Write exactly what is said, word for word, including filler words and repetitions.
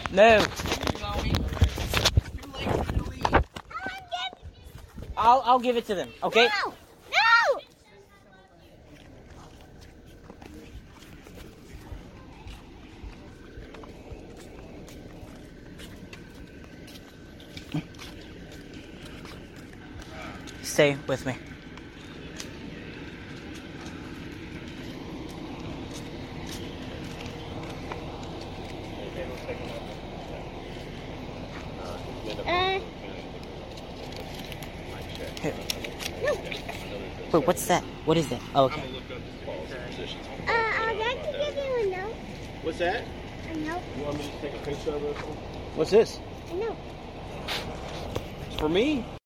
No. I'll I'll give it to them. Okay. No. No. Stay with me. Uh. Here. No. Wait, what's that? What is that? Oh, okay. Uh, I'd like to give you a note. What's that? A note. You want me to take a picture of it? What's this? A note. It's for me?